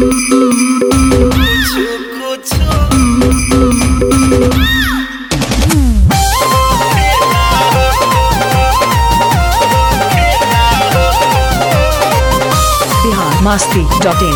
Masti.in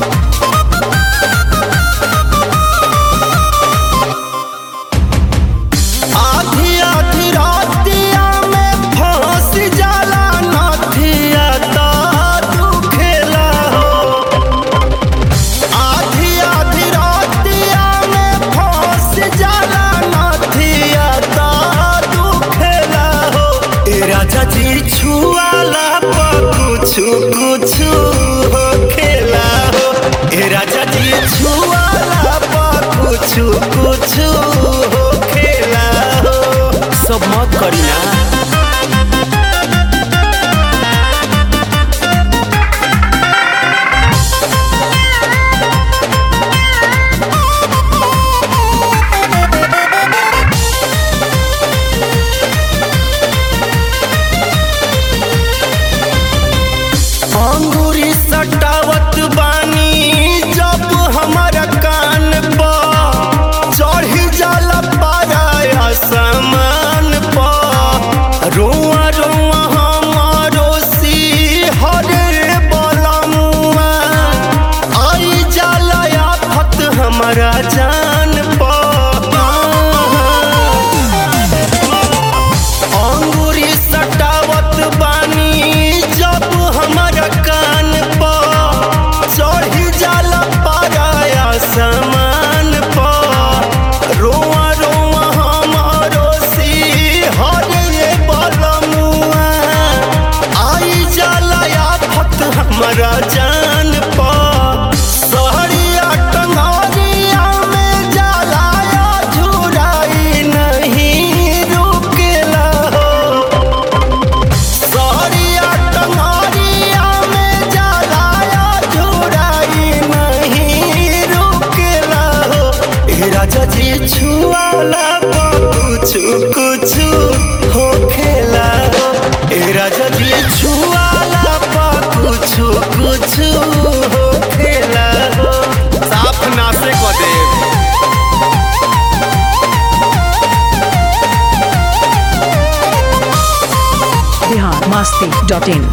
कुछ हो खेला हो ए राजा जी छुआला पर कुछ हो खेला हो सब मत करी ना। अंगूरी सटावत बानी जब हमारा कान पर चढ़ी जाला पारा आसमान पर रोआ रोआ हमारो सिहरे बलमुआ आई जाला आफत हमारा जान पर। अंगूरी सटावत बानी जब हमारा कान पर चढ़ी जाला पारा आसमान पर रोआ रोआ हमारो सिहरे बलमुआ आई जाला आफत हमारा जान पर। सहरिया टंगरिया में जाला झुराई नहीं रुकेला हो सहरिया टंगरिया में जाला झुराई नहीं रुकेला हो ए राजा जी छुआला कुछ हो खेला हो ए राजा जी छुआला कुछ हो खेला हो साफ नासे को दे। Masti.in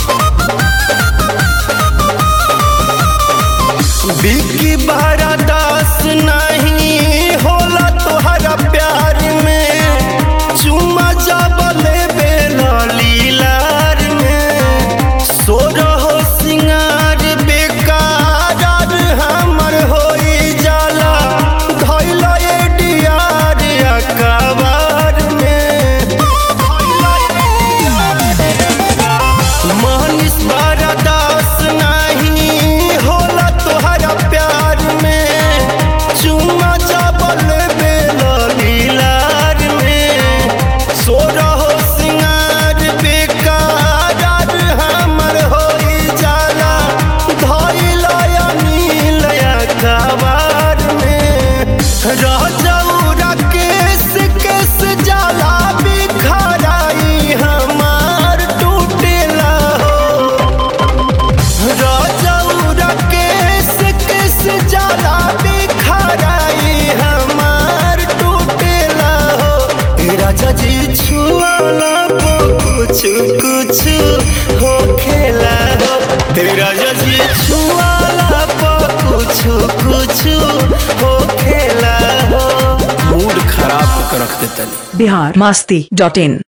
बिकी बहरा दास नहीं होला तोहरा प्यार में चुमा जब लेबे लीलार में सोरहो सिंगार बेकार हमर होई जाला धइला डियार अकबार में मनीष बहरा दास नहीं होला तोहरा प्यार में चुमा जबल लीलार में सोरहो सिंगार बेकार हमर होई जाला धइला नील अखबार में रह जाऊरा केस जाला बिखराई हमार टूटेला हो राजा केस जाला बिखराई हमार टूटेला हो ए राजा जी छुआला कुछ हो खेला हो ए राजा जी छुआला कुछ हो खेला हो मूड खराब कर रख देता। Masti.in